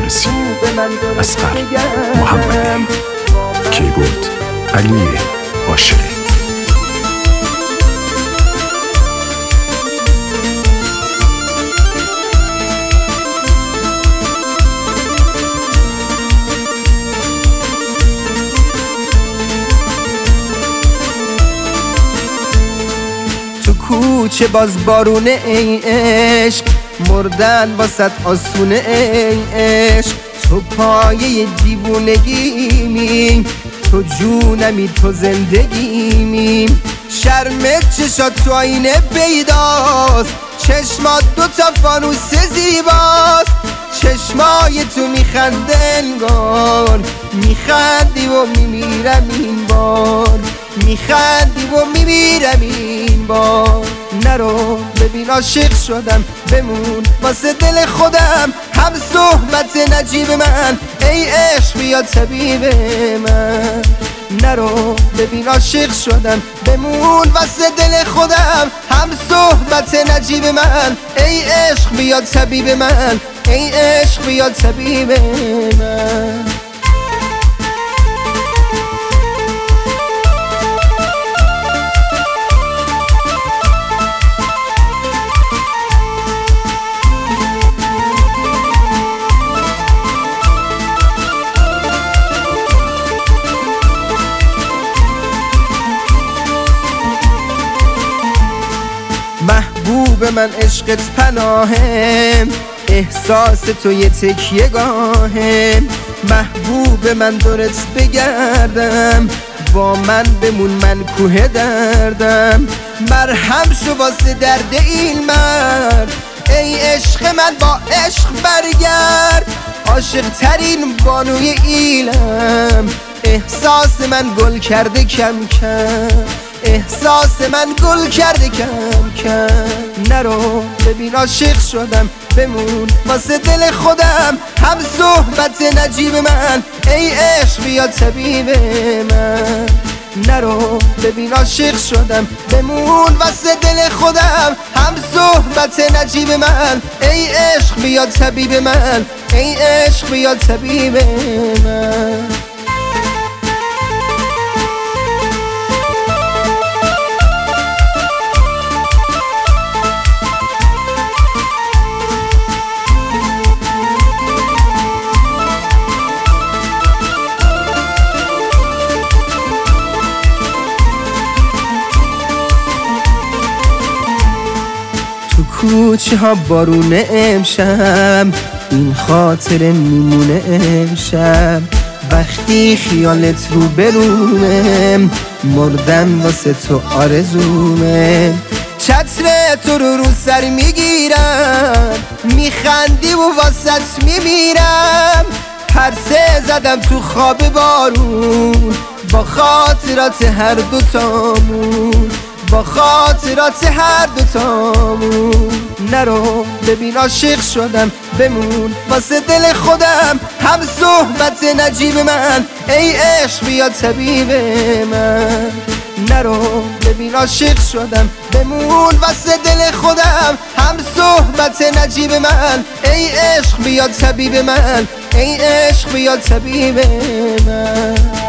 فارسی، اصغر محمدی، کیبورد علی عاشقی. تو کوچه باز بارونه ای عشق، مردن واسط آسونه ای عشق. تو پایه دیوونگیمی، تو جونمی تو زندگیمی. شرمت چشات تو آینه پیداست، چشمات دوتا فانوس زیباست. چشمای تو میخنده انگار میخندی و میمیرم این بار، میخندی و میمیرم این بار. نرو ببین عاشق شدم، بمون واسه دل خودم. هم صحبت نجیب من، ای عشق بیا طبیب من. نرو ببین عاشق شدم، بمون واسه دل خودم. هم صحبت نجیب من، ای عشق بیا طبیب من، ای عشق بیا طبیب من. محبوب من عشقت پناهم، احساس تو یه تکیه گاهم. محبوب من دورت بگردم، با من بمون من کوه دردم. مرهم شو واسه درد این مرد، ای عشق من با عشق برگرد. عاشق ترین بانوی ایلم، احساس من گل کرده کم کم، احساس من گل کرده کم کم. نرو ببین عاشق شدم، بمون واسه دل خودم. هم صحبت نجیب من، ای عشق بیا طبیب من. نرو ببین عاشق شدم، بمون واسه دل خودم. هم صحبت نجیب من، ای عشق بیا طبیب من، ای عشق بیا طبیب من. کوچه ها بارونه امشب، این خاطر میمونه امشب. وقتی خیالت رو برومه، مردن واسه تو آرزومه. چتر تو رو سر میگیرم، میخندی و واسط میمیرم. پرسه زدم تو خواب بارون، با خاطرات هر دوتامون، با خاطرات هر دوتامون. نرو ببین عاشق شدم، بمون واسه دل خودم. هم صحبت نجیب من، ای عشق بیا طبیب من. نرو ببین عاشق شدم، بمون واسه دل خودم. هم صحبت نجیب من، ای عشق بیا طبیب من، ای عشق بیا طبیب من.